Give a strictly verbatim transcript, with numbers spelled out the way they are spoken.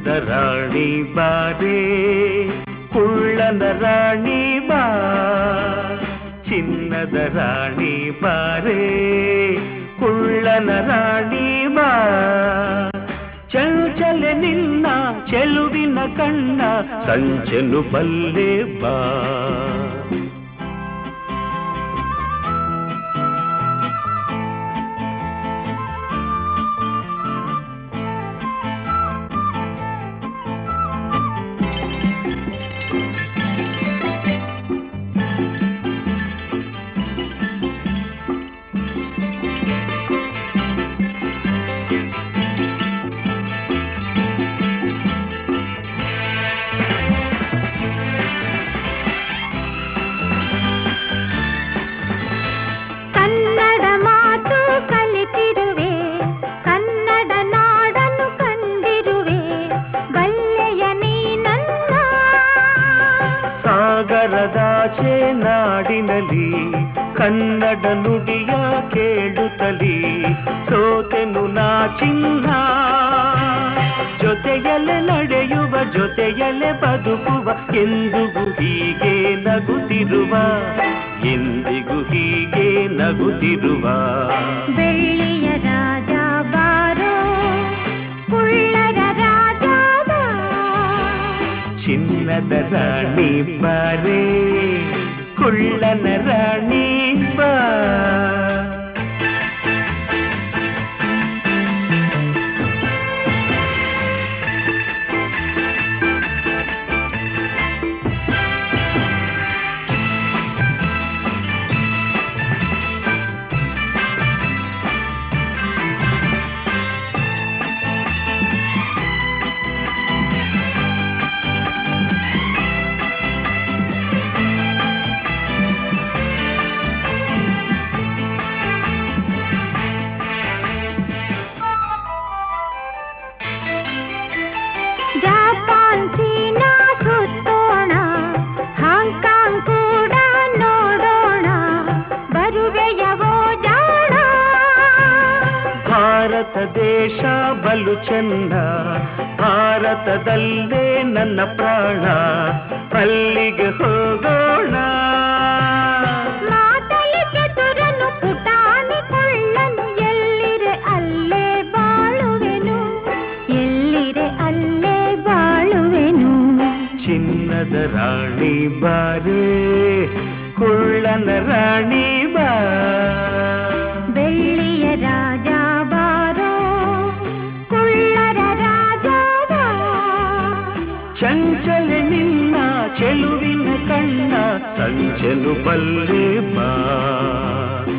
ಚಿನ್ನದ ರಾಣಿ ಬಾರೇ ಕುಳ್ಳನ ರಾಣಿ ಬಾ ಚಿನ್ನದ ರಾಣಿ ಬಾರೇ ಕುಳ್ಳನ ರಾಣಿ ಬಾ ಚಂಚಲೆ ನಿನ್ನ ಚೆಲುವಿನ ಕಣ್ಣ ಸಂಚನು ಬಲ್ಲೆ ಬಾ ಸಾಗರದಾಚೆ ನಾಡಿನಲ್ಲಿ ಕನ್ನಡ ನುಡಿಯ ಕೇಳುತ್ತಲಿ ಸೋತೆನು ನಾ ಚಿನ್ನ ಜೊತೆಯಲ್ಲೇ ನಡೆಯುವ ಜೊತೆಯಲ್ಲೇ ಬದುಕುವ ಎಂದಿಗೂ ಹೀಗೆ ನಗುತ್ತಿರುವ ಎಂದಿಗೂ ಹೀಗೆ ನಗುತ್ತಿರುವ ಬೆಳ್ಳಿಯ ರಾಜ ಬಾರೋ ಕುಳ್ಳರ ರಾಜ ಚಿನ್ನದ ರಾಣಿ ಬಾರೇ ಕುಳ್ಳನ ರಾಣಿ ಬಾ ಭಾರತ ದೇಶ ಬಲು ಚಂದ ಭಾರತದಲ್ಲೇ ನನ್ನ ಪ್ರಾಣ ಅಲ್ಲಿಗೆ ಹೋಗೋಣ ಮಾತಲಿ ಚತುರನು ಪುಟಾಣಿ ಕೊಳ್ಳನು ಎಲ್ಲಿರೆ ಅಲ್ಲೇ ಬಾಳುವೆನು ಎಲ್ಲಿರೆ ಅಲ್ಲೇ ಬಾಳುವೆನು ಚಿನ್ನದ ರಾಣಿ ಬಾರೇ ಕುಳ್ಳನ ರಾಣಿ ಬಾ ಬೆಳ್ಳಿಯ ರಾಜ ಬಾರೋ ಕುಳ್ಳರ ರಾಜ ಬಾ ಚಂಚಲೆ ನಿನ್ನ ಚೆಲುವಿನ ಕಣ್ಣ ಸಂಚಲು ಬಲ್ಲೆ ಬಾ